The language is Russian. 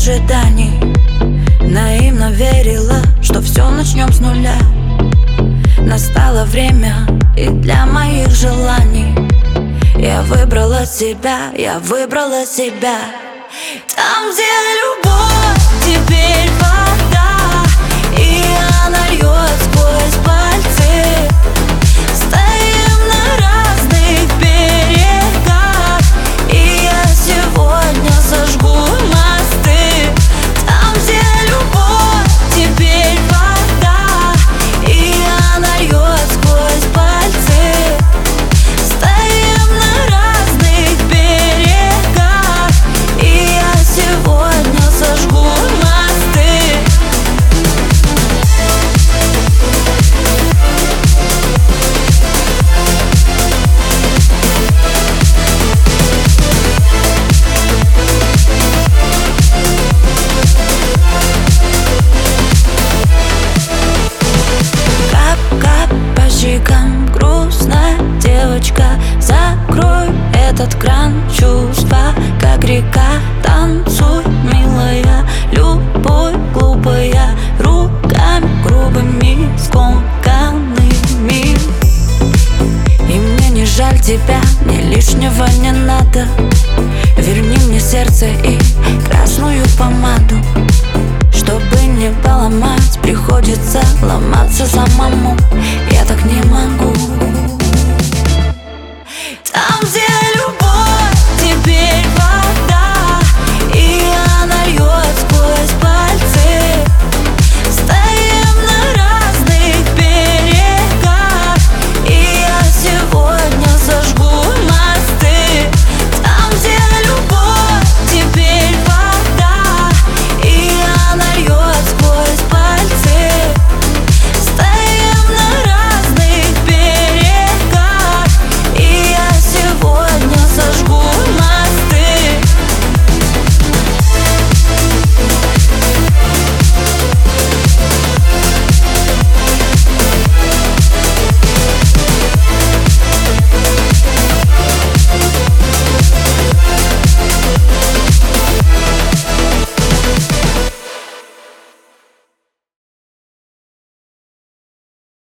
ожиданий. Наивно верила, что все начнем с нуля. Настало время и для моих желаний. Я выбрала себя, я выбрала себя. Там, где любовь, теперь вода, и она льет сквозь пальцы. Стоим на разных берегах, и я сегодня сожгу мосты. Там, где любовь, теперь вода, и она льет сквозь пальцы. Стоим на разных берегах, и я сегодня сожгу мосты. Кап-кап по щекам, грустная девочка. Закрой этот кран, чувства как река. Танцуй, милая, любовь глупая, руками грубыми, скомканными. И мне не жаль тебя, мне лишнего не надо. Верни мне сердце и красную помаду. Чтобы не поломать, приходится ломаться самому. Я так